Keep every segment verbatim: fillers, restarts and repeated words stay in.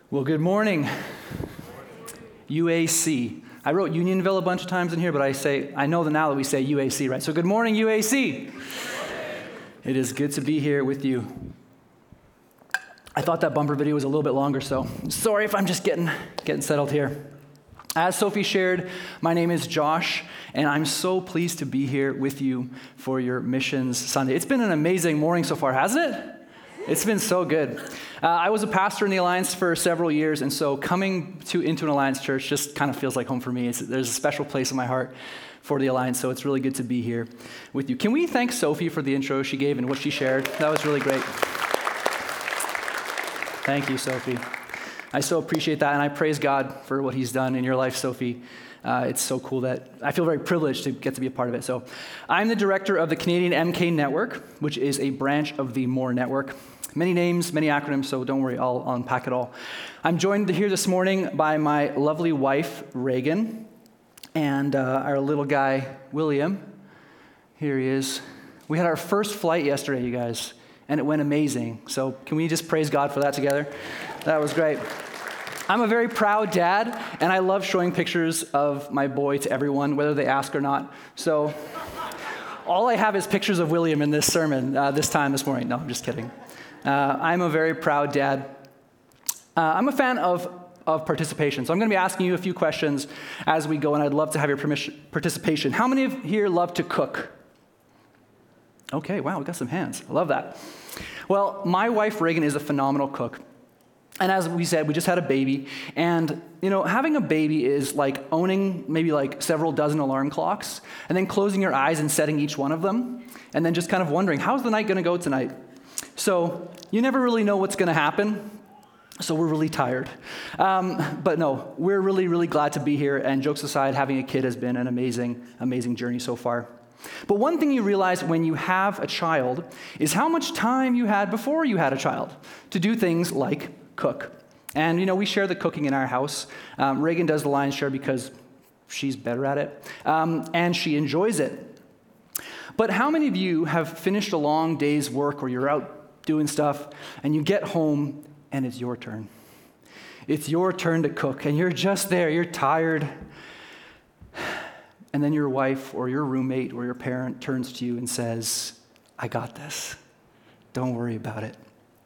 Well, good morning, U A C. I wrote Unionville a bunch of times in here, but I say I know that now that we say U A C, right? So good morning, U A C. It is good to be here with you. I thought that bumper video was a little bit longer, so sorry if I'm just getting getting settled here. As Sophie shared, my name is Josh, and I'm so pleased to be here with you for your Missions Sunday. It's been an amazing morning so far, hasn't it? It's been so good. Uh, I was a pastor in the Alliance for several years, and so coming to into an Alliance church just kind of feels like home for me. It's, there's a special place in my heart for the Alliance, so it's really good to be here with you. Can we thank Sophie for the intro she gave and what she shared? That was really great. Thank you, Sophie. I so appreciate that, and I praise God for what he's done in your life, Sophie. Uh, it's so cool that I feel very privileged to get to be a part of it. So I'm the director of the Canadian M K Network, which is a branch of the More Network. Many names, many acronyms, so don't worry, I'll, I'll unpack it all. I'm joined here this morning by my lovely wife, Reagan, and uh, our little guy, William. Here he is. We had our first flight yesterday, you guys, and it went amazing. So can we just praise God for that together? That was great. I'm a very proud dad, and I love showing pictures of my boy to everyone, whether they ask or not. So all I have is pictures of William in this sermon uh, this time this morning. No, I'm just kidding. Uh, I'm a very proud dad. Uh, I'm a fan of, of participation, so I'm going to be asking you a few questions as we go, and I'd love to have your permission, participation. How many of here love to cook? Okay, wow, we got some hands. I love that. Well, my wife, Reagan, is a phenomenal cook. And as we said, we just had a baby, and you know, having a baby is like owning maybe like several dozen alarm clocks, and then closing your eyes and setting each one of them, and then just kind of wondering, how's the night going to go tonight? So you never really know what's going to happen, so we're really tired. Um, but no, we're really, really glad to be here, and jokes aside, having a kid has been an amazing, amazing journey so far. But one thing you realize when you have a child is how much time you had before you had a child to do things like cook. And, you know, we share the cooking in our house. Um, Reagan does the lion's share because she's better at it, um, and she enjoys it. But how many of you have finished a long day's work, or you're out doing stuff, and you get home, and it's your turn? It's your turn to cook, and you're just there, you're tired, and then your wife or your roommate or your parent turns to you and says, I got this. Don't worry about it.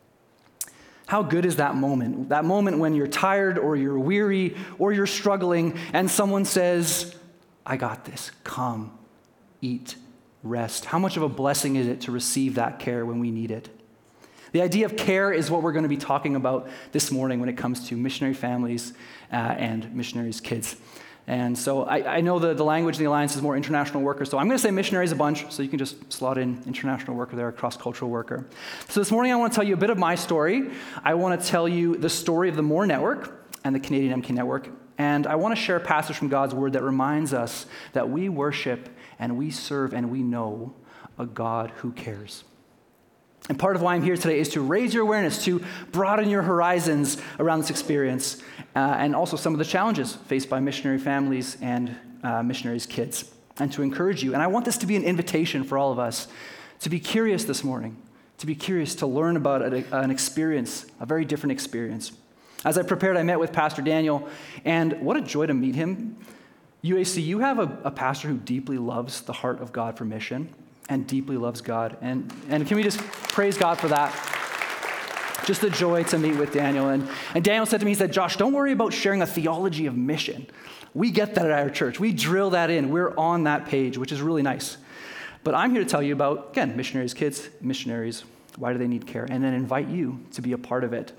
How good is that moment? That moment when you're tired or you're weary or you're struggling and someone says, I got this. Come, eat, rest. How much of a blessing is it to receive that care when we need it? The idea of care is what we're going to be talking about this morning when it comes to missionary families uh, and missionaries' kids. And so I, I know the, the language of the Alliance is more international worker, so I'm going to say missionaries a bunch, so you can just slot in international worker there, cross-cultural worker. So this morning I want to tell you a bit of my story. I want to tell you the story of the More Network and the Canadian M K Network, and I want to share a passage from God's Word that reminds us that we worship and we serve and we know a God who cares. And part of why I'm here today is to raise your awareness, to broaden your horizons around this experience, uh, and also some of the challenges faced by missionary families and uh, missionaries' kids, and to encourage you. And I want this to be an invitation for all of us to be curious this morning, to be curious to learn about a, an experience, a very different experience. As I prepared, I met with Pastor Daniel, and what a joy to meet him. U A C, you have a, a pastor who deeply loves the heart of God for mission, and deeply loves God. And, and can we just praise God for that? Just the joy to meet with Daniel. And, and Daniel said to me, he said, Josh, don't worry about sharing a theology of mission. We get that at our church. We drill that in. We're on that page, which is really nice. But I'm here to tell you about, again, missionaries' kids, missionaries, why do they need care? And then invite you to be a part of it.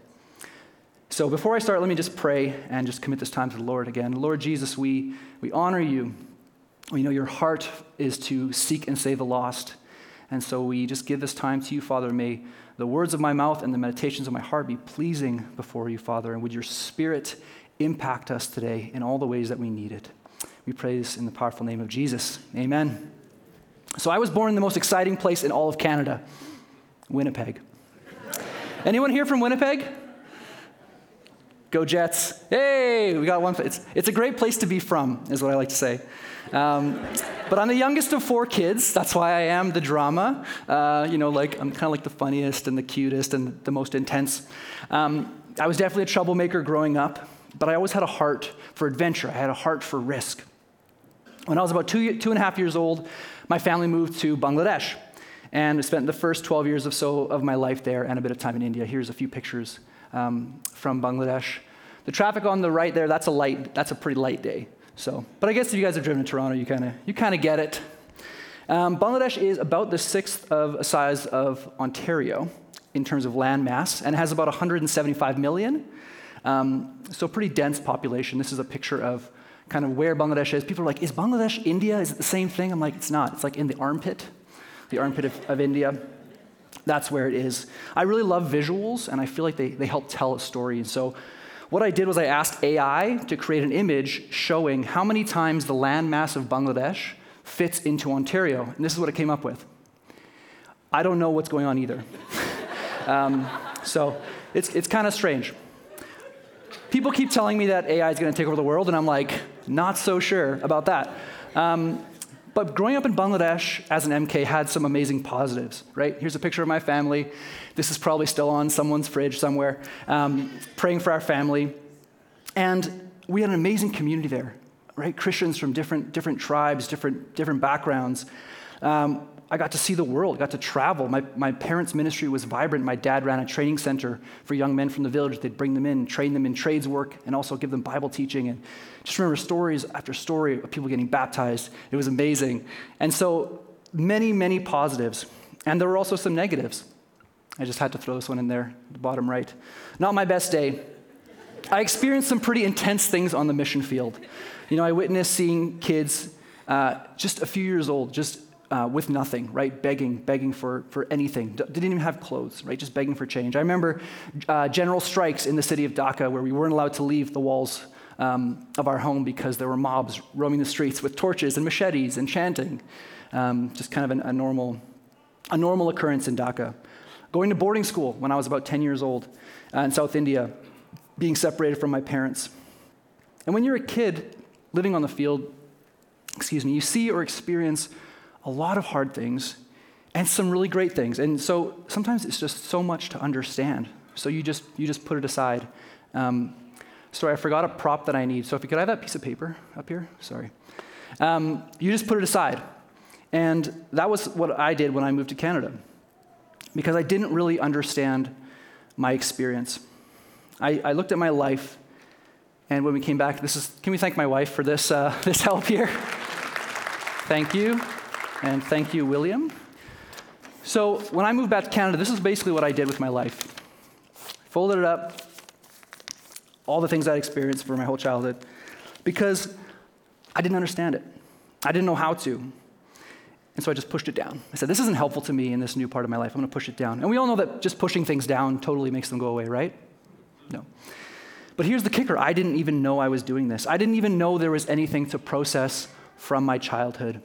So before I start, let me just pray and just commit this time to the Lord again. Lord Jesus, we, we honor you. We know your heart is to seek and save the lost. And so we just give this time to you, Father. May the words of my mouth and the meditations of my heart be pleasing before you, Father. And would your Spirit impact us today in all the ways that we need it. We pray this in the powerful name of Jesus. Amen. So I was born in the most exciting place in all of Canada, Winnipeg. Anyone here from Winnipeg? Go Jets. Hey, we got one. It's, it's a great place to be from, is what I like to say. Um, but I'm the youngest of four kids. That's why I am the drama. Uh, you know, like I'm kind of like the funniest and the cutest and the most intense. Um, I was definitely a troublemaker growing up, but I always had a heart for adventure. I had a heart for risk. When I was about two, two and a half years old, my family moved to Bangladesh, and I spent the first twelve years or so of my life there and a bit of time in India. Here's a few pictures um, from Bangladesh. The traffic on the right there, that's a light, that's a pretty light day. So, but I guess if you guys have driven to Toronto, you kind of you kind of get it. Um, Bangladesh is about the sixth of size of Ontario in terms of land mass, and it has about one hundred seventy-five million. Um, so pretty dense population. This is a picture of kind of where Bangladesh is. People are like, is Bangladesh India? Is it the same thing? I'm like, it's not. It's like in the armpit, the armpit of, of India. That's where it is. I really love visuals, and I feel like they, they help tell a story. And so what I did was I asked A I to create an image showing how many times the land mass of Bangladesh fits into Ontario. And this is what it came up with. I don't know what's going on either. um, so it's, it's kind of strange. People keep telling me that A I is going to take over the world, and I'm like, not so sure about that. Um, but growing up in Bangladesh as an M K had some amazing positives, right? Here's a picture of my family. This is probably still on someone's fridge somewhere, um, praying for our family. And we had an amazing community there, right? Christians from different, different tribes, different, different backgrounds. Um, I got to see the world, got to travel. My, my parents' ministry was vibrant. My dad ran a training center for young men from the village. They'd bring them in, train them in trades work, and also give them Bible teaching. And just remember stories after story of people getting baptized. It was amazing. And so many, many positives. And there were also some negatives. I just had to throw this one in there, the bottom right. Not my best day. I experienced some pretty intense things on the mission field. You know, I witnessed seeing kids uh, just a few years old, just Uh, with nothing, right? Begging, begging for, for anything. D- didn't even have clothes, right? Just begging for change. I remember uh, general strikes in the city of Dhaka where we weren't allowed to leave the walls um, of our home because there were mobs roaming the streets with torches and machetes and chanting. Um, just kind of an, a normal, a normal occurrence in Dhaka. Going to boarding school when I was about ten years old uh, in South India, being separated from my parents. And when you're a kid living on the field, excuse me, you see or experience a lot of hard things and some really great things. And so sometimes it's just so much to understand. So you just you just put it aside. Um, sorry, I forgot a prop that I need. So if you could have that piece of paper up here, sorry. Um, you just put it aside. And that was what I did when I moved to Canada, because I didn't really understand my experience. I, I looked at my life, and when we came back, this is, can we thank my wife for this, uh, this help here? Thank you. And thank you, William. So when I moved back to Canada, this is basically what I did with my life. Folded it up, all the things I experienced for my whole childhood, because I didn't understand it. I didn't know how to. And so I just pushed it down. I said, this isn't helpful to me in this new part of my life. I'm going to push it down. And we all know that just pushing things down totally makes them go away, right? No. But here's the kicker. I didn't even know I was doing this. I didn't even know there was anything to process from my childhood.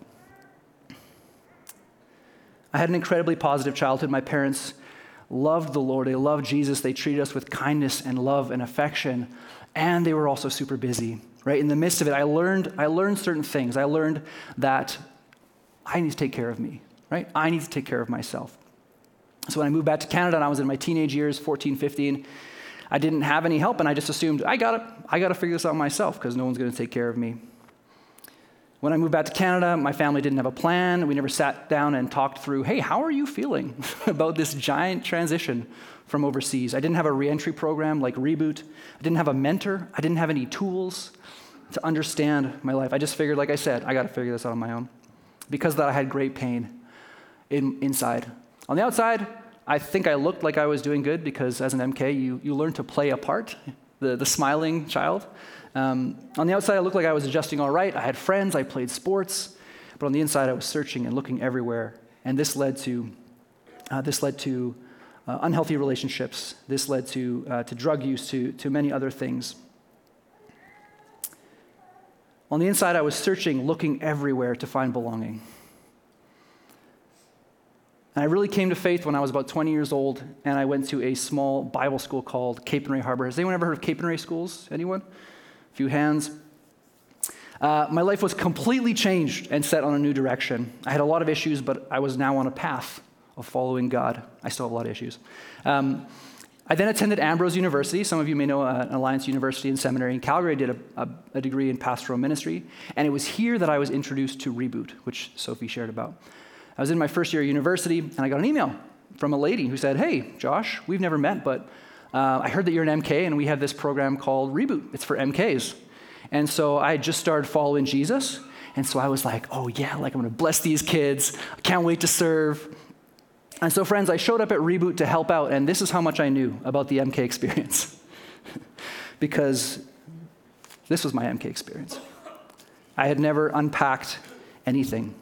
I had an incredibly positive childhood. My parents loved the Lord. They loved Jesus. They treated us with kindness and love and affection. And they were also super busy, right? In the midst of it, I learned, I learned certain things. I learned that I need to take care of me, right? I need to take care of myself. So when I moved back to Canada and I was in my teenage years, fourteen, fifteen, I didn't have any help, and I just assumed, I got to I got to figure this out myself because no one's going to take care of me. When I moved back to Canada, my family didn't have a plan. We never sat down and talked through, hey, how are you feeling about this giant transition from overseas? I didn't have a reentry program like Reboot. I didn't have a mentor. I didn't have any tools to understand my life. I just figured, like I said, I got to figure this out on my own. Because of that, I had great pain in, inside. On the outside, I think I looked like I was doing good because as an M K, you, you learn to play a part, the, the smiling child. Um, on the outside, I looked like I was adjusting all right. I had friends, I played sports, but on the inside, I was searching and looking everywhere. And this led to uh, this led to uh, unhealthy relationships. This led to uh, to drug use, to to many other things. On the inside, I was searching, looking everywhere to find belonging. And I really came to faith when I was about twenty years old, and I went to a small Bible school called Cape and Ray Harbor. Has anyone ever heard of Cape and Ray schools? Anyone? A few hands. Uh, my life was completely changed and set on a new direction. I had a lot of issues, but I was now on a path of following God. I still have a lot of issues. Um, I then attended Ambrose University. Some of you may know uh, Alliance University and Seminary in Calgary. I did a, a, a degree in pastoral ministry. And it was here that I was introduced to Reboot, which Sophie shared about. I was in my first year of university, and I got an email from a lady who said, hey, Josh, we've never met, but uh, I heard that you're an M K, and we have this program called Reboot. It's for M Ks. And so I just started following Jesus. And so I was like, oh, yeah, like I'm going to bless these kids. I can't wait to serve. And so, friends, I showed up at Reboot to help out, and this is how much I knew about the M K experience. Because this was my M K experience. I had never unpacked anything.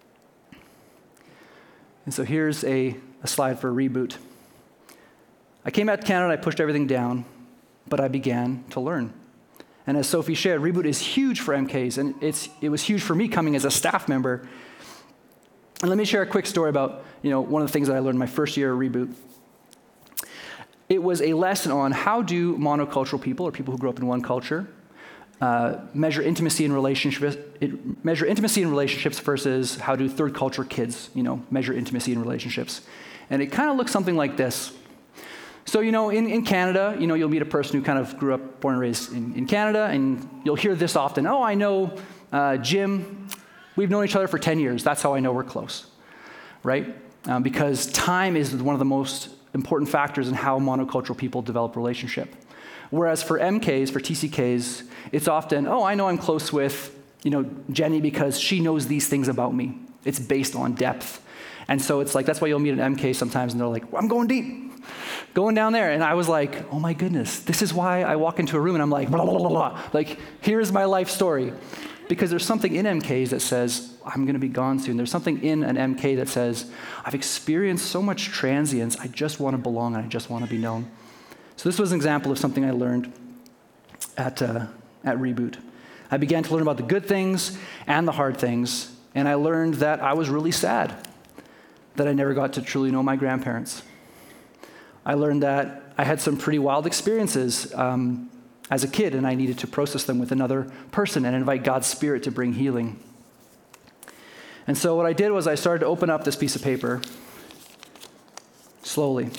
And so here's a, a slide for Reboot. I came out to Canada, I pushed everything down, but I began to learn. And as Sophie shared, Reboot is huge for M Ks, and it's, it was huge for me coming as a staff member. And let me share a quick story about, you know, one of the things that I learned my first year of Reboot. It was a lesson on how do monocultural people, or people who grew up in one culture, uh, measure intimacy in relationships, it, measure intimacy in relationships versus how do third culture kids, you know, measure intimacy in relationships. And it kind of looks something like this. So, you know, in, in Canada, you know, you'll meet a person who kind of grew up, born and raised in, in Canada, and you'll hear this often, oh, I know uh, Jim. We've known each other for ten years. That's how I know we're close, right? Um, because time is one of the most important factors in how monocultural people develop relationship. Whereas for M Ks, for T C Ks, it's often, oh, I know I'm close with, you know, Jenny because she knows these things about me. It's based on depth. And so it's like, that's why you'll meet an M K sometimes and they're like, well, I'm going deep, going down there. And I was like, oh my goodness, this is why I walk into a room and I'm like, blah, blah, blah, blah. Like, here's my life story. Because there's something in M Ks that says, I'm going to be gone soon. There's something in an M K that says, I've experienced so much transience, I just want to belong and I just want to be known. So this was an example of something I learned at, uh, at Reboot. I began to learn about the good things and the hard things, and I learned that I was really sad that I never got to truly know my grandparents. I learned that I had some pretty wild experiences um, as a kid, and I needed to process them with another person and invite God's Spirit to bring healing. And so what I did was I started to open up this piece of paper slowly.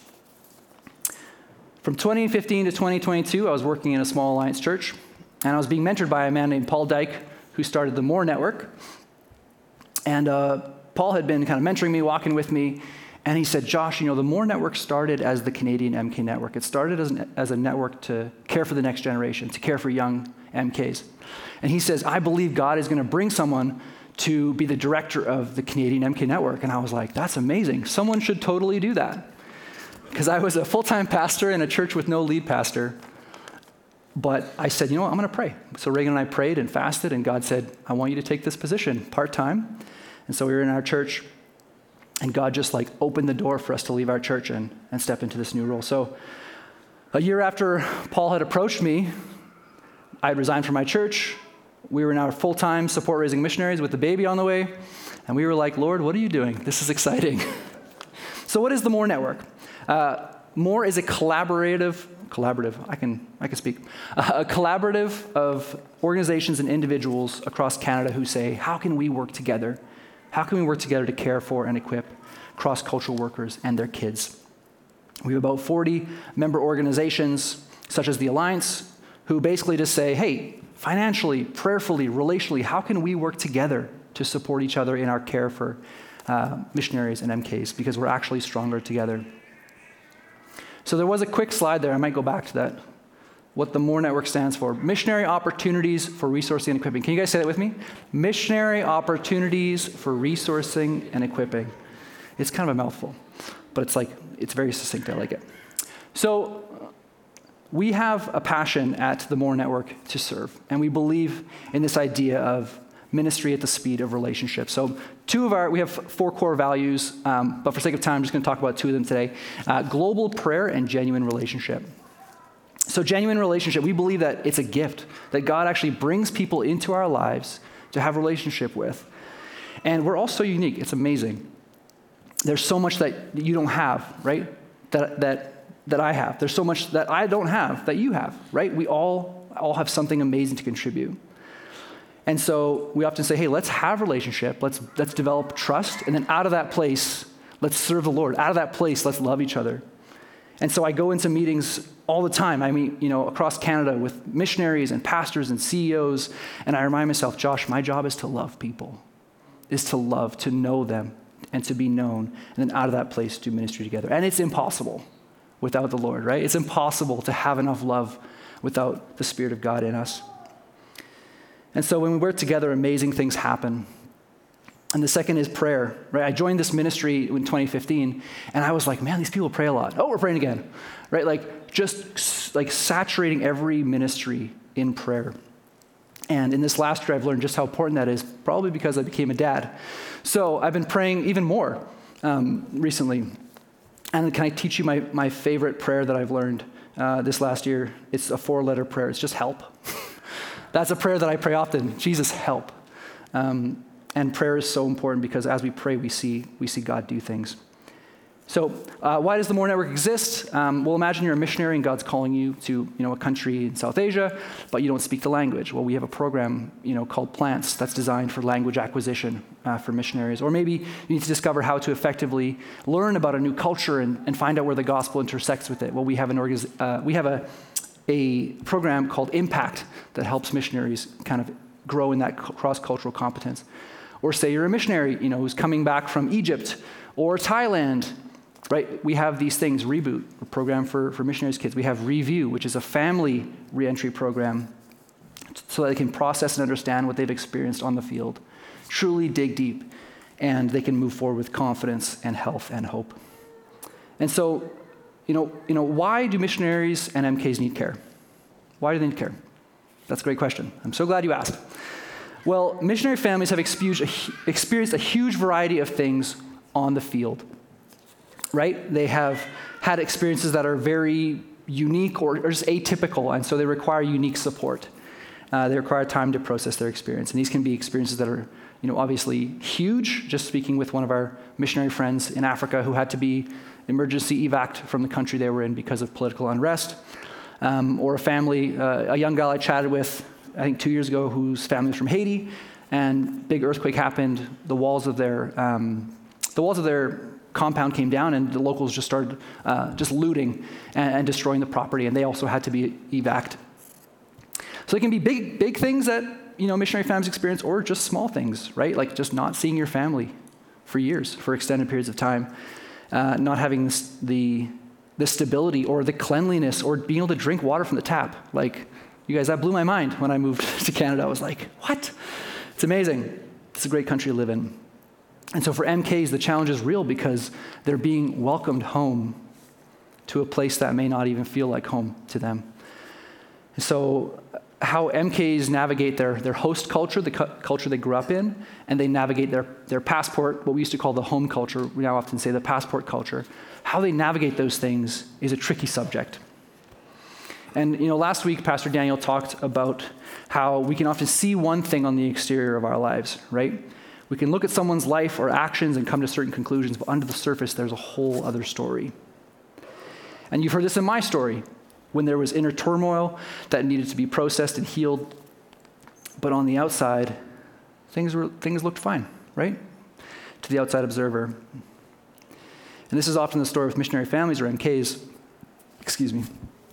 From twenty fifteen to twenty twenty-two, I was working in a small Alliance church, and I was being mentored by a man named Paul Dyke, who started the More Network. And uh, Paul had been kind of mentoring me, walking with me, and he said, Josh, you know, the More Network started as the Canadian M K Network. It started as, an, as a network to care for the next generation, to care for young M Ks. And he says, I believe God is going to bring someone to be the director of the Canadian M K Network. And I was like, that's amazing. Someone should totally do that. Because I was a full-time pastor in a church with no lead pastor. But I said, you know what, I'm going to pray. So Reagan and I prayed and fasted, and God said, I want you to take this position part-time. And so we were in our church, and God just like opened the door for us to leave our church and, and step into this new role. So a year after Paul had approached me, I had resigned from my church. We were now full-time support raising missionaries with the baby on the way. And we were like, Lord, what are you doing? This is exciting. So what is the More Network? Uh, More is a collaborative, collaborative, I can I can speak, uh, a collaborative of organizations and individuals across Canada who say, how can we work together? How can we work together to care for and equip cross-cultural workers and their kids? We have about forty member organizations, such as the Alliance, who basically just say, hey, financially, prayerfully, relationally, how can we work together to support each other in our care for uh, missionaries and M Ks? Because we're actually stronger together. So there was a quick slide there. I might go back to that. What the More Network stands for. Missionary Opportunities for Resourcing and Equipping. Can you guys say that with me? Missionary Opportunities for Resourcing and Equipping. It's kind of a mouthful, but it's like, it's very succinct. I like it. So we have a passion at the More Network to serve, and we believe in this idea of ministry at the speed of relationships. So two of our, we have four core values, um, but for sake of time, I'm just going to talk about two of them today. Uh, global prayer and genuine relationship. So genuine relationship, we believe that it's a gift, that God actually brings people into our lives to have a relationship with. And we're all so unique. It's amazing. There's so much that you don't have, right? That that that I have. There's so much that I don't have that you have, right? We all all have something amazing to contribute. And so we often say, hey, let's have a relationship. Let's let's develop trust. And then out of that place, let's serve the Lord. Out of that place, let's love each other. And so I go into meetings all the time. I meet, you know, across Canada with missionaries and pastors and C E Os, and I remind myself, Josh, my job is to love people, is to love, to know them, and to be known, and then out of that place do ministry together. And it's impossible without the Lord, right? It's impossible to have enough love without the Spirit of God in us. And so when we work together, amazing things happen. And the second is prayer, right? I joined this ministry in twenty fifteen, and I was like, man, these people pray a lot. Oh, we're praying again, right? Like just like saturating every ministry in prayer. And in this last year, I've learned just how important that is, probably because I became a dad. So I've been praying even more um, recently. And can I teach you my, my favorite prayer that I've learned uh, this last year? It's a four-letter prayer. It's just help. That's a prayer that I pray often. Jesus, help. Um, And prayer is so important because as we pray, we see we see God do things. So uh, why does the More Network exist? Um, well, imagine you're a missionary and God's calling you to you know a country in South Asia, but you don't speak the language. Well, we have a program you know called Plants that's designed for language acquisition uh, for missionaries. Or maybe you need to discover how to effectively learn about a new culture and, and find out where the gospel intersects with it. Well, we have an organiz- uh, we have a a program called Impact that helps missionaries kind of grow in that cross-cultural competence. Or say you're a missionary, you know, who's coming back from Egypt or Thailand, right? We have these things, Reboot, a program for, for missionaries' kids. We have Review, which is a family reentry program so that they can process and understand what they've experienced on the field, truly dig deep, and they can move forward with confidence and health and hope. And so, you know, you know, why do missionaries and M Ks need care? Why do they need care? That's a great question. I'm so glad you asked. Well, missionary families have experienced a huge variety of things on the field, right? They have had experiences that are very unique or, or just atypical, and so they require unique support. Uh, they require time to process their experience, and these can be experiences that are, you know, obviously huge. Just speaking with one of our missionary friends in Africa who had to be emergency evac'd from the country they were in because of political unrest, um, or a family, uh, a young girl I chatted with I think two years ago, whose family was from Haiti, and big earthquake happened. The walls of their um, the walls of their compound came down, and the locals just started uh, just looting and, and destroying the property, and they also had to be evac'd. So it can be big, big things that you know missionary families experience, or just small things, right? Like just not seeing your family for years, for extended periods of time, uh, not having this, the the stability or the cleanliness, or being able to drink water from the tap, like. You guys, that blew my mind when I moved to Canada. I was like, what? It's amazing. It's a great country to live in. And so for M Ks, the challenge is real because they're being welcomed home to a place that may not even feel like home to them. And so how M Ks navigate their, their host culture, the cu- culture they grew up in, and they navigate their, their passport, what we used to call the home culture, we now often say the passport culture, how they navigate those things is a tricky subject. And you know, last week, Pastor Daniel talked about how we can often see one thing on the exterior of our lives, right? We can look at someone's life or actions and come to certain conclusions, but under the surface, there's a whole other story. And you've heard this in my story, when there was inner turmoil that needed to be processed and healed, but on the outside, things were things looked fine, right? To the outside observer. And this is often the story with missionary families or M Ks. Excuse me.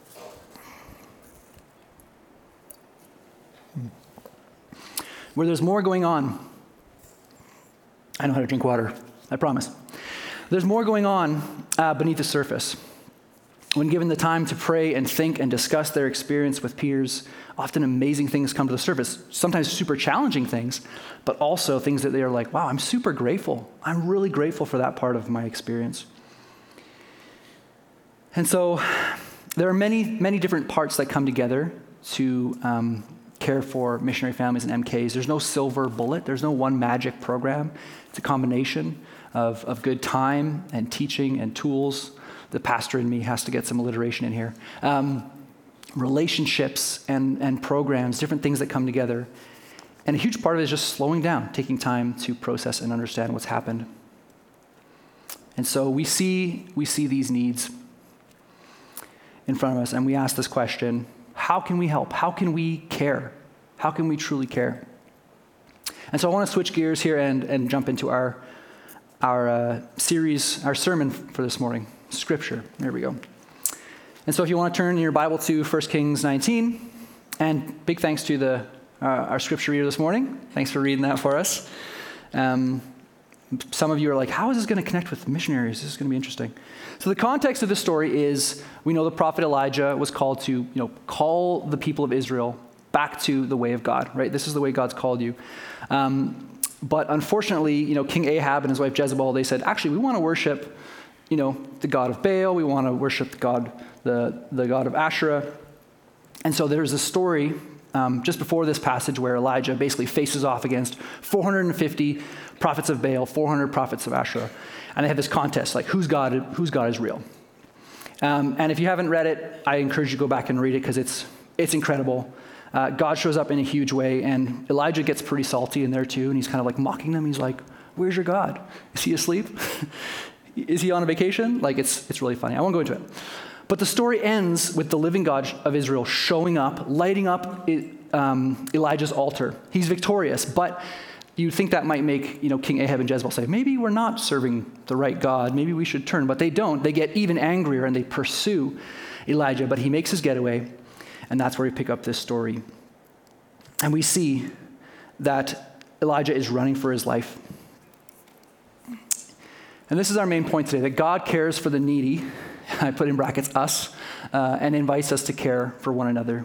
Where there's more going on. I know how to drink water, I promise. There's more going on uh, beneath the surface. When given the time to pray and think and discuss their experience with peers, often amazing things come to the surface, sometimes super challenging things, but also things that they are like, wow, I'm super grateful. I'm really grateful for that part of my experience. And so there are many, many different parts that come together to um, care for missionary families and M Ks. There's no silver bullet. There's no one magic program. It's a combination of, of good time and teaching and tools. The pastor in me has to get some alliteration in here. Um, relationships and, and programs, different things that come together. And a huge part of it is just slowing down, taking time to process and understand what's happened. And so we see, we see these needs in front of us, and we ask this question: how can we help? How can we care? How can we truly care? And so I want to switch gears here and, and jump into our, our uh, series, our sermon for this morning, Scripture. There we go. And so if you want to turn your Bible to First Kings nineteen, and big thanks to the uh, our scripture reader this morning. Thanks for reading that for us. Um, some of you are like, how is this going to connect with missionaries? This is going to be interesting. So the context of the story is, we know the prophet Elijah was called to, you know, call the people of Israel back to the way of God, right? This is the way God's called you. Um, but unfortunately, you know, King Ahab and his wife Jezebel, they said, actually, we want to worship, you know, the god of Baal. We want to worship the god, the, the god of Asherah. And so there's a story um, just before this passage where Elijah basically faces off against four hundred fifty prophets of Baal, four hundred prophets of Asherah. And they have this contest, like whose God, whose God is real. Um, and if you haven't read it, I encourage you to go back and read it because it's, it's incredible. Uh, God shows up in a huge way, and Elijah gets pretty salty in there too, and he's kind of like mocking them. He's like, where's your God? Is he asleep? Is he on a vacation? Like, it's it's really funny. I won't go into it. But the story ends with the living God of Israel showing up, lighting up um, Elijah's altar. He's victorious, but you'd think that might make, you know, King Ahab and Jezebel say, maybe we're not serving the right God. Maybe we should turn. But they don't. They get even angrier, and they pursue Elijah, but he makes his getaway, and that's where we pick up this story. And we see that Elijah is running for his life. And this is our main point today, that God cares for the needy, I put in brackets, us, uh, and invites us to care for one another.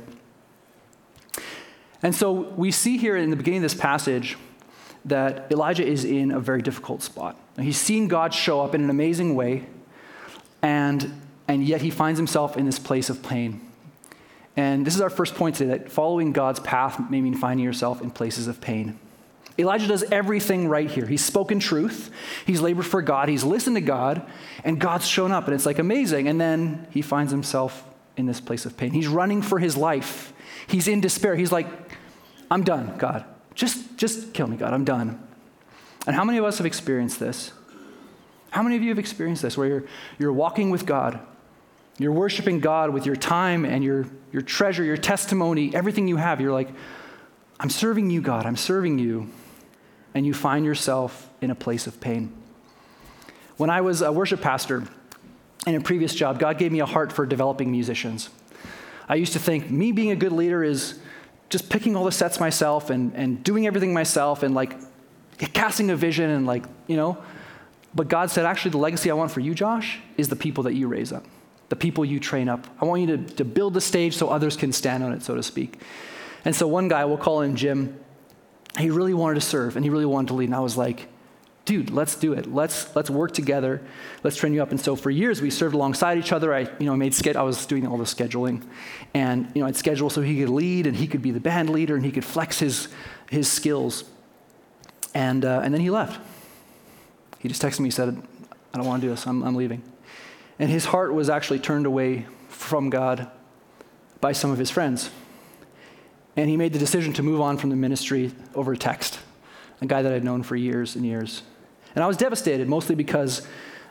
And so we see here in the beginning of this passage that Elijah is in a very difficult spot. He's seen God show up in an amazing way, and, and yet he finds himself in this place of pain. And this is our first point today, that following God's path may mean finding yourself in places of pain. Elijah does everything right here. He's spoken truth. He's labored for God. He's listened to God, and God's shown up, and it's like amazing. And then he finds himself in this place of pain. He's running for his life. He's in despair. He's like, I'm done, God. Just, just kill me, God. I'm done. And how many of us have experienced this? How many of you have experienced this, where you're, you're walking with God? You're worshiping God with your time and your, your treasure, your testimony, everything you have. You're like, I'm serving you, God. I'm serving you. And you find yourself in a place of pain. When I was a worship pastor in a previous job, God gave me a heart for developing musicians. I used to think me being a good leader is just picking all the sets myself and, and doing everything myself and like casting a vision and like, you know. But God said, actually, the legacy I want for you, Josh, is the people that you raise up, the people you train up. I want you to, to build the stage so others can stand on it, so to speak. And so one guy, we'll call him Jim, he really wanted to serve and he really wanted to lead. And I was like, dude, let's do it. Let's let's work together. Let's train you up. And so for years we served alongside each other. I, you know, made ske- I was doing all the scheduling, and you know, I'd schedule so he could lead and he could be the band leader and he could flex his his skills. And uh, and then he left. He just texted me, said, I don't want to do this. I'm I'm leaving. And his heart was actually turned away from God by some of his friends. And he made the decision to move on from the ministry over text, a guy that I'd known for years and years. And I was devastated, mostly because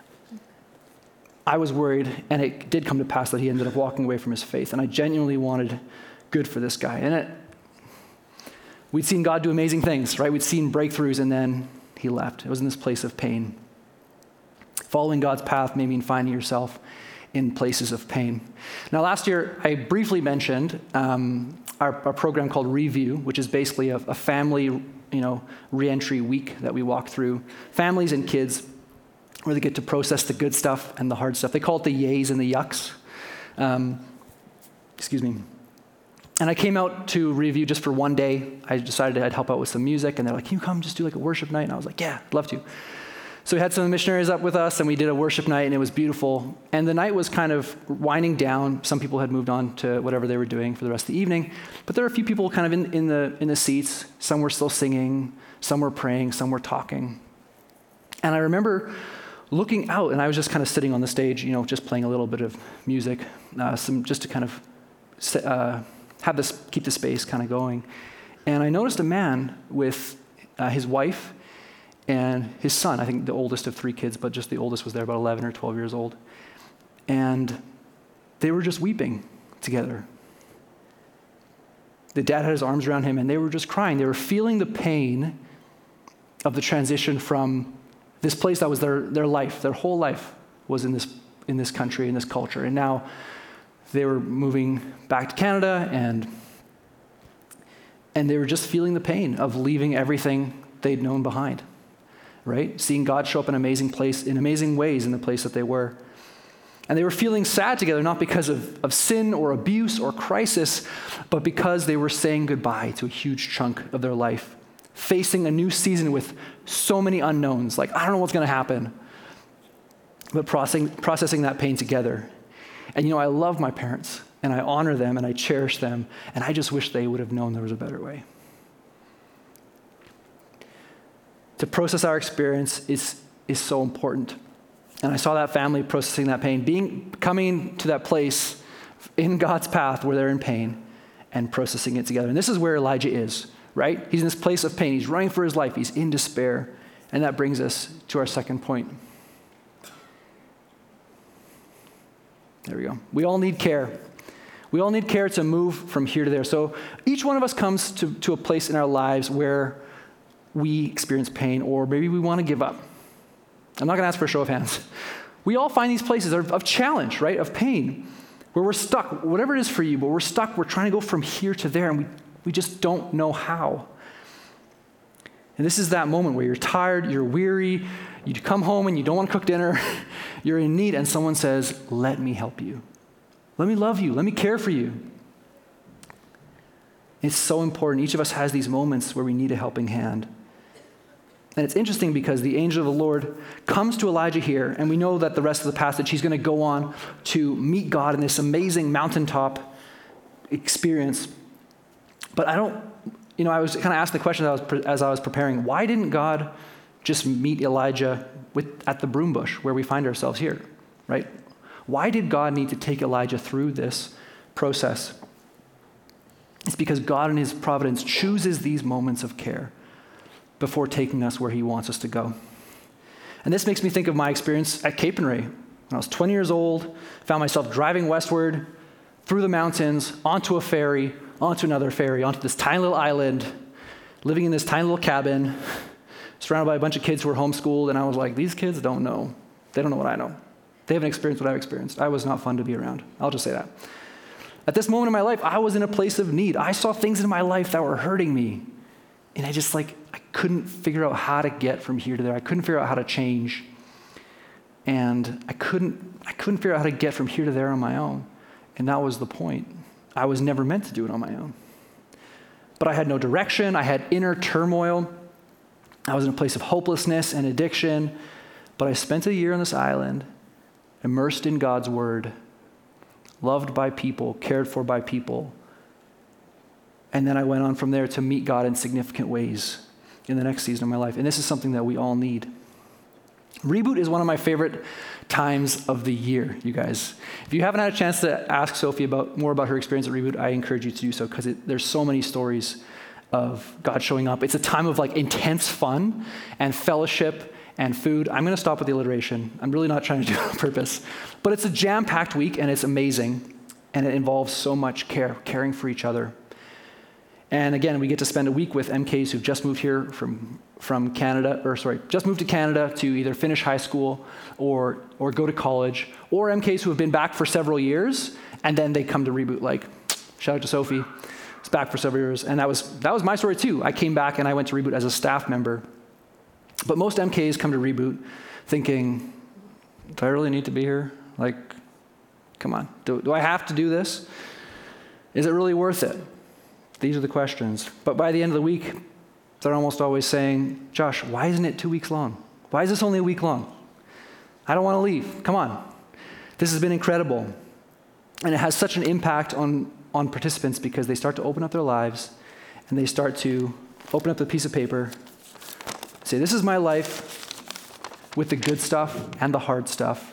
I was worried, and it did come to pass that he ended up walking away from his faith. And I genuinely wanted good for this guy. And it, we'd seen God do amazing things, right? We'd seen breakthroughs, and then he left. It was in this place of pain. Following God's path may mean finding yourself in places of pain. Now, last year, I briefly mentioned um, our, our program called Review, which is basically a, a family, you know, reentry week that we walk through. Families and kids, where they get to process the good stuff and the hard stuff. They call it the yays and the yucks. Um, excuse me. And I came out to Review just for one day. I decided I'd help out with some music, and they're like, can you come just do like a worship night? And I was like, yeah, I'd love to. So we had some of the missionaries up with us, and we did a worship night, and it was beautiful. And the night was kind of winding down. Some people had moved on to whatever they were doing for the rest of the evening. But there were a few people kind of in, in the in the seats. Some were still singing, some were praying, some were talking. And I remember looking out, and I was just kind of sitting on the stage, you know, just playing a little bit of music, uh, some just to kind of uh, have this, keep the space kind of going. And I noticed a man with uh, his wife and his son, I think the oldest of three kids, but just the oldest was there, about eleven or twelve years old. And they were just weeping together. The dad had his arms around him, and they were just crying. They were feeling the pain of the transition from this place that was their, their life. Their whole life was in this in this country, in this culture. And now they were moving back to Canada, and and they were just feeling the pain of leaving everything they'd known behind, right? Seeing God show up in amazing place, in amazing ways in the place that they were. And they were feeling sad together, not because of, of sin or abuse or crisis, but because they were saying goodbye to a huge chunk of their life, facing a new season with so many unknowns. Like, I don't know what's going to happen, but processing, processing that pain together. And, you know, I love my parents, and I honor them, and I cherish them, and I just wish they would have known there was a better way. To process our experience is, is so important. And I saw that family processing that pain, being coming to that place in God's path where they're in pain and processing it together. And this is where Elijah is, right? He's in this place of pain. He's running for his life. He's in despair. And that brings us to our second point. There we go. We all need care. We all need care to move from here to there. So each one of us comes to, to a place in our lives where we experience pain, or maybe we want to give up. I'm not going to ask for a show of hands. We all find these places of, of challenge, right, of pain, where we're stuck, whatever it is for you, but we're stuck, we're trying to go from here to there, and we, we just don't know how. And this is that moment where you're tired, you're weary, you come home and you don't want to cook dinner, you're in need, and someone says, let me help you. Let me love you. Let me care for you. It's so important. Each of us has these moments where we need a helping hand. And it's interesting because the angel of the Lord comes to Elijah here, and we know that the rest of the passage, he's going to go on to meet God in this amazing mountaintop experience. But I don't, you know, I was kind of asking the question as I was, as I was preparing, why didn't God just meet Elijah with, at the broom bush where we find ourselves here, right? Why did God need to take Elijah through this process? It's because God in his providence chooses these moments of care before taking us where he wants us to go. And this makes me think of my experience at Capernwray. When I was twenty years old, found myself driving westward through the mountains, onto a ferry, onto another ferry, onto this tiny little island, living in this tiny little cabin, surrounded by a bunch of kids who were homeschooled, and I was like, these kids don't know. They don't know what I know. They haven't experienced what I've experienced. I was not fun to be around. I'll just say that. At this moment in my life, I was in a place of need. I saw things in my life that were hurting me. And I just like, I couldn't figure out how to get from here to there. I couldn't figure out how to change. And I couldn't, I couldn't figure out how to get from here to there on my own. And that was the point. I was never meant to do it on my own. But I had no direction. I had inner turmoil. I was in a place of hopelessness and addiction. But I spent a year on this island, immersed in God's word, loved by people, cared for by people. And then I went on from there to meet God in significant ways in the next season of my life. And this is something that we all need. Reboot is one of my favorite times of the year, you guys. If you haven't had a chance to ask Sophie about more about her experience at Reboot, I encourage you to do so, because there's so many stories of God showing up. It's a time of like intense fun and fellowship and food. I'm going to stop with the alliteration. I'm really not trying to do it on purpose. But it's a jam-packed week, and it's amazing. And it involves so much care, caring for each other. And again, we get to spend a week with M Ks who've just moved here from, from Canada, or sorry, just moved to Canada to either finish high school or, or go to college, or M Ks who have been back for several years, and then they come to Reboot. Like, shout out to Sophie, was back for several years. And that was, that was my story too. I came back and I went to Reboot as a staff member. But most M Ks come to Reboot thinking, do I really need to be here? Like, come on, do, do I have to do this? Is it really worth it? These are the questions. But by the end of the week, they're almost always saying, Josh, why isn't it two weeks long? Why is this only a week long? I don't want to leave. Come on. This has been incredible. And it has such an impact on, on participants because they start to open up their lives and they start to open up the piece of paper, say, this is my life with the good stuff and the hard stuff.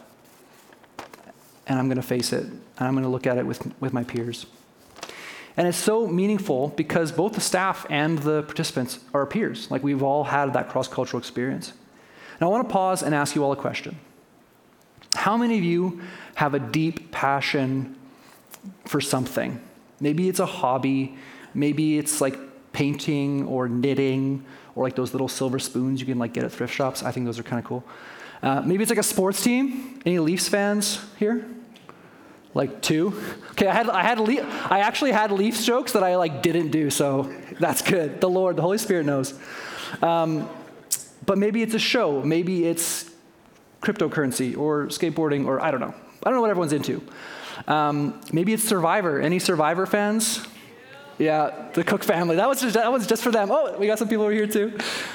And I'm going to face it. And I'm going to look at it with, with my peers. And it's so meaningful because both the staff and the participants are peers. Like, we've all had that cross-cultural experience. Now, I want to pause and ask you all a question. How many of you have a deep passion for something? Maybe it's a hobby. Maybe it's like painting or knitting or like those little silver spoons you can like get at thrift shops. I think those are kind of cool. Uh, maybe it's like a sports team. Any Leafs fans here? Like two? Okay, I had I had Le- I actually had Leafs jokes that I like didn't do, so that's good. The Lord, the Holy Spirit knows. Um, but maybe it's a show. Maybe it's cryptocurrency or skateboarding or I don't know. I don't know what everyone's into. Um, maybe it's Survivor. Any Survivor fans? Yeah, the Cook family. That was just, that was just for them. Oh, we got some people over here too.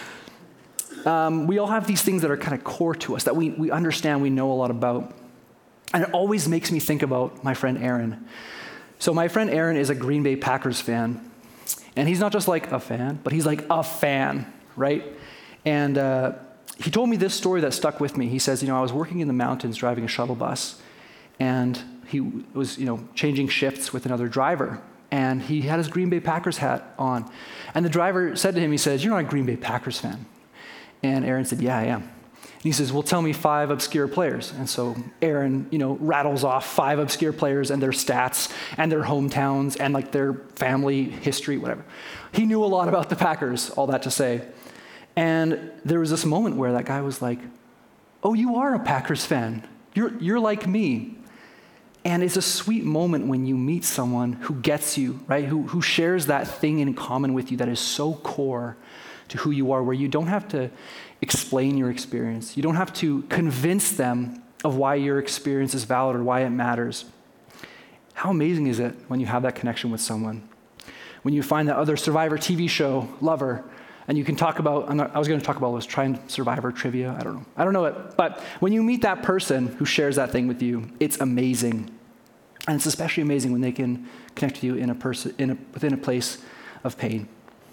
Um, we all have these things that are kind of core to us that we we understand, we know a lot about. And it always makes me think about my friend Aaron. So my friend Aaron is a Green Bay Packers fan. And he's not just like a fan, but he's like a fan, right? And uh, he told me this story that stuck with me. He says, you know, I was working in the mountains driving a shuttle bus. And he was, you know, changing shifts with another driver. And he had his Green Bay Packers hat on. And the driver said to him, he says, you're not a Green Bay Packers fan. And Aaron said, yeah, I am. And he says, well, tell me five obscure players. And so Aaron, you know, rattles off five obscure players and their stats and their hometowns and like their family history, whatever. He knew a lot about the Packers, all that to say. And there was this moment where that guy was like, oh, you are a Packers fan. You're, you're like me. And it's a sweet moment when you meet someone who gets you, right? Who, who shares that thing in common with you that is so core to who you are, where you don't have to explain your experience. You don't have to convince them of why your experience is valid or why it matters. How amazing is it when you have that connection with someone? When you find that other Survivor T V show lover, and you can talk about, I'm not, I was going to talk about was trying Survivor trivia, I don't know. I don't know it, but when you meet that person who shares that thing with you, it's amazing. And it's especially amazing when they can connect with you in a person, in a, within a place of pain.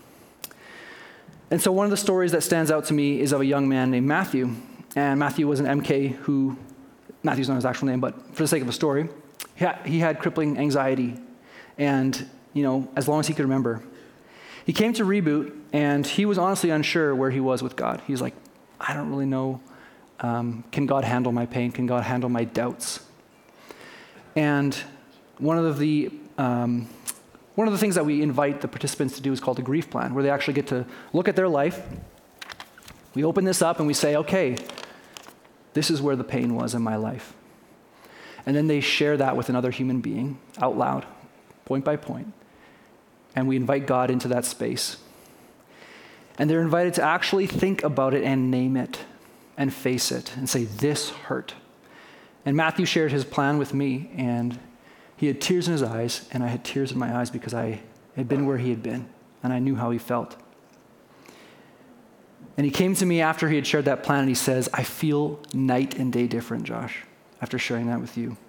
And so one of the stories that stands out to me is of a young man named Matthew. And Matthew was an M K who, Matthew's not his actual name, but for the sake of a story, he had, he had crippling anxiety. And, you know, as long as he could remember. He came to Reboot, and he was honestly unsure where he was with God. He's like, I don't really know. Um, can God handle my pain? Can God handle my doubts? And one of the um, one of the things that we invite the participants to do is called a grief plan, where they actually get to look at their life. We open this up and we say, okay, this is where the pain was in my life. And then they share that with another human being out loud, point by point. And we invite God into that space. And they're invited to actually think about it and name it and face it and say, this hurt. And Matthew shared his plan with me, and he had tears in his eyes, and I had tears in my eyes because I had been where he had been, and I knew how he felt. And he came to me after he had shared that plan, and he says, I feel night and day different, Josh, after sharing that with you.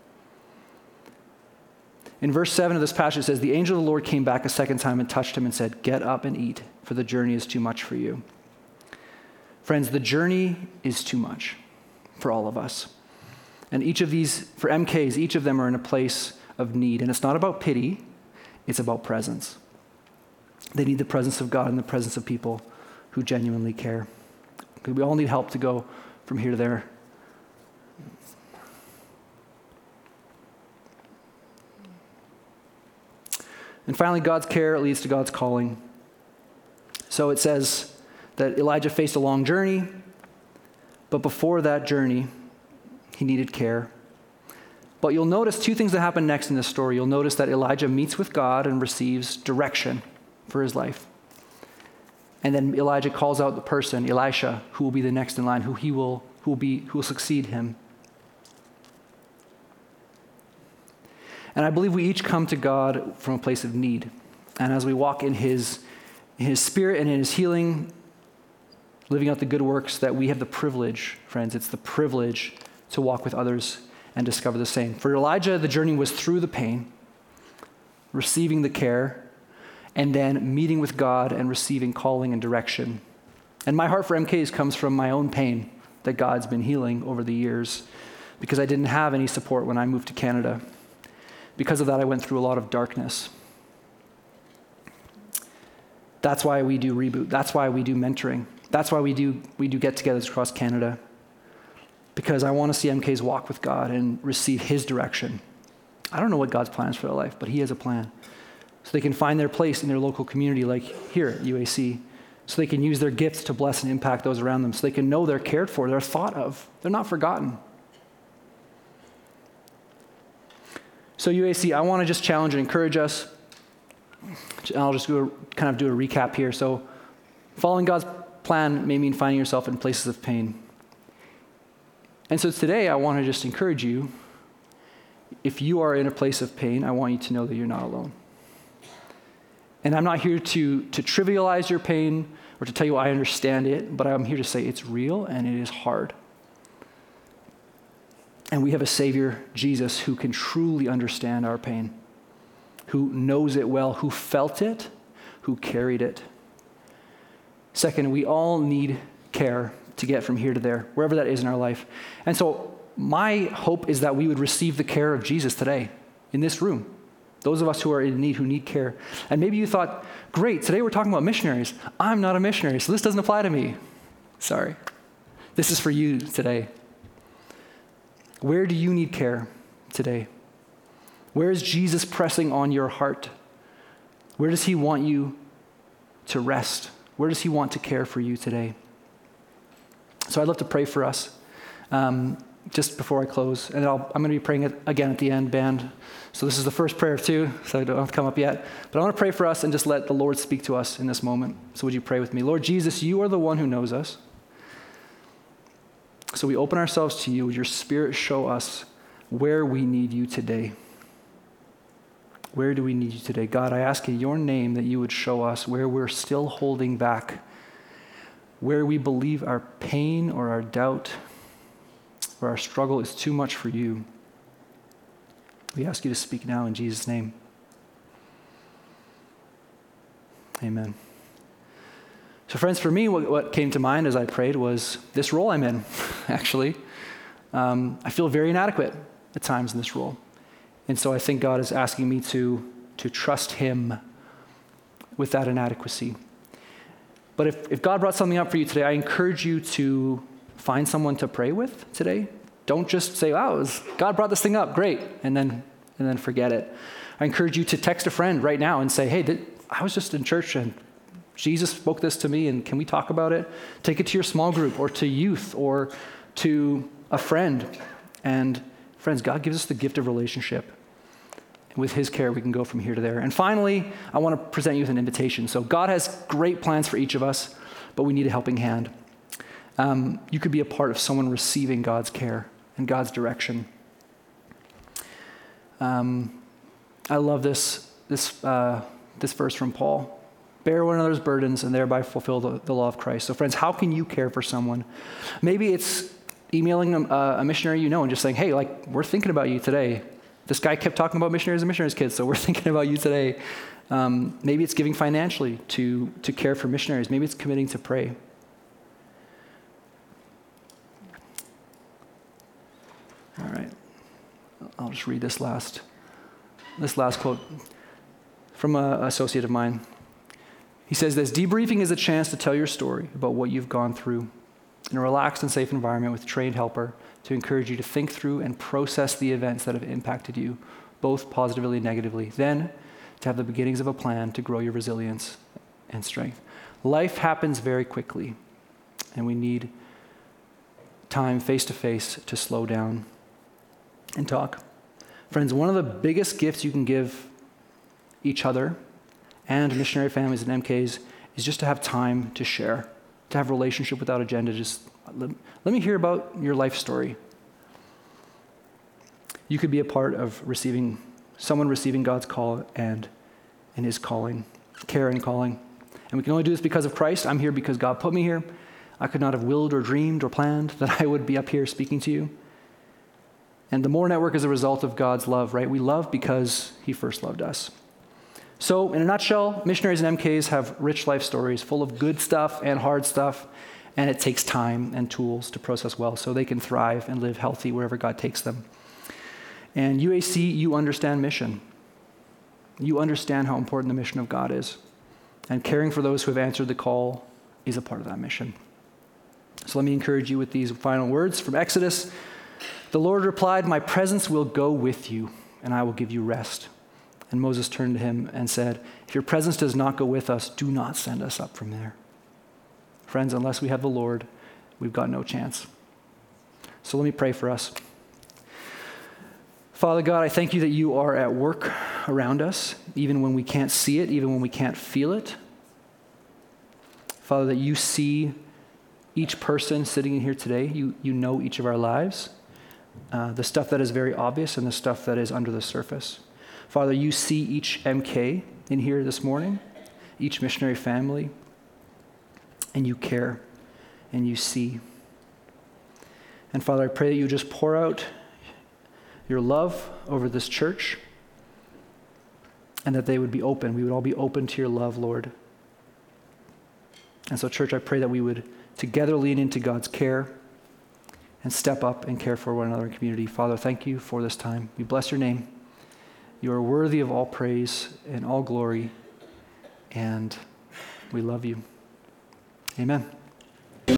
In verse seven of this passage, it says, the angel of the Lord came back a second time and touched him and said, get up and eat, for the journey is too much for you. Friends, the journey is too much for all of us. And each of these, for M Ks, each of them are in a place of need. And it's not about pity, it's about presence. They need the presence of God and the presence of people who genuinely care. Because we all need help to go from here to there. And finally, God's care leads to God's calling. So it says that Elijah faced a long journey, but before that journey, he needed care. But you'll notice two things that happen next in this story. You'll notice that Elijah meets with God and receives direction for his life. And then Elijah calls out the person, Elisha, who will be the next in line, who he will, who will be, who will succeed him. And I believe we each come to God from a place of need. And as we walk in his, in his spirit and in his healing, living out the good works, that we have the privilege, friends, it's the privilege to walk with others and discover the same. For Elijah, the journey was through the pain, receiving the care, and then meeting with God and receiving calling and direction. And my heart for M Ks comes from my own pain that God's been healing over the years, because I didn't have any support when I moved to Canada. Because of that, I went through a lot of darkness. That's why we do Reboot. That's why we do mentoring. That's why we do we do get-togethers across Canada. Because I want to see M Ks walk with God and receive his direction. I don't know what God's plan is for their life, but he has a plan. So they can find their place in their local community, like here at U A C. So they can use their gifts to bless and impact those around them. So they can know they're cared for, they're thought of, they're not forgotten. So U A C, I want to just challenge and encourage us. I'll just do a, kind of do a recap here. So following God's plan may mean finding yourself in places of pain. And so today I want to just encourage you, if you are in a place of pain, I want you to know that you're not alone. And I'm not here to, to trivialize your pain or to tell you I understand it, but I'm here to say it's real and it is hard. And we have a Savior, Jesus, who can truly understand our pain, who knows it well, who felt it, who carried it. Second, we all need care to get from here to there, wherever that is in our life. And so my hope is that we would receive the care of Jesus today in this room. Those of us who are in need, who need care. And maybe you thought, great, today we're talking about missionaries. I'm not a missionary, so this doesn't apply to me. Sorry. This is for you today. Where do you need care today? Where is Jesus pressing on your heart? Where does he want you to rest? Where does he want to care for you today? So I'd love to pray for us um, just before I close. And I'll, I'm going to be praying it again at the end, band. So this is the first prayer of two, so I don't have to come up yet. But I want to pray for us and just let the Lord speak to us in this moment. So would you pray with me? Lord Jesus, you are the one who knows us. So we open ourselves to you. Would your Spirit show us where we need you today? Where do we need you today? God, I ask in your name that you would show us where we're still holding back, where we believe our pain or our doubt or our struggle is too much for you. We ask you to speak now in Jesus' name. Amen. So friends, for me, what, what came to mind as I prayed was this role I'm in, actually. Um, I feel very inadequate at times in this role. And so I think God is asking me to, to trust him with that inadequacy. But if, if God brought something up for you today, I encourage you to find someone to pray with today. Don't just say, wow, God brought this thing up, great, and then, and then forget it. I encourage you to text a friend right now and say, hey, did, I was just in church and Jesus spoke this to me, and can we talk about it? Take it to your small group or to youth or to a friend. And friends, God gives us the gift of relationship. With his care, we can go from here to there. And finally, I want to present you with an invitation. So God has great plans for each of us, but we need a helping hand. Um, you could be a part of someone receiving God's care and God's direction. Um, I love this, this, uh, this verse from Paul. Bear one another's burdens and thereby fulfill the, the law of Christ. So friends, how can you care for someone? Maybe it's emailing a, a missionary you know and just saying, hey, like, we're thinking about you today. This guy kept talking about missionaries and missionaries' kids, so we're thinking about you today. Um, maybe it's giving financially to, to care for missionaries. Maybe it's committing to pray. All right. I'll just read this last, this last quote from an associate of mine. He says this: debriefing is a chance to tell your story about what you've gone through in a relaxed and safe environment with a trained helper to encourage you to think through and process the events that have impacted you, both positively and negatively. Then, to have the beginnings of a plan to grow your resilience and strength. Life happens very quickly, and we need time face-to-face to slow down and talk. Friends, one of the biggest gifts you can give each other and missionary families and M Ks is just to have time to share, to have relationship without agenda. Just let, let me hear about your life story. You could be a part of receiving, someone receiving God's call and, and his calling, care and calling. And we can only do this because of Christ. I'm here because God put me here. I could not have willed or dreamed or planned that I would be up here speaking to you. And the More Network is a result of God's love, right? We love because he first loved us. So in a nutshell, missionaries and M Ks have rich life stories full of good stuff and hard stuff, and it takes time and tools to process well so they can thrive and live healthy wherever God takes them. And U A C, you understand mission. You understand how important the mission of God is. And caring for those who have answered the call is a part of that mission. So let me encourage you with these final words from Exodus. The Lord replied, "My presence will go with you, and I will give you rest." And Moses turned to him and said, "If your presence does not go with us, do not send us up from there." Friends, unless we have the Lord, we've got no chance. So let me pray for us. Father God, I thank you that you are at work around us, even when we can't see it, even when we can't feel it. Father, that you see each person sitting in here today. You, you know each of our lives, uh, the stuff that is very obvious and the stuff that is under the surface. Father, you see each M K in here this morning, each missionary family, and you care and you see. And Father, I pray that you just pour out your love over this church and that they would be open. We would all be open to your love, Lord. And so, church, I pray that we would together lean into God's care and step up and care for one another in community. Father, thank you for this time. We bless your name. You are worthy of all praise and all glory, and we love you. Amen.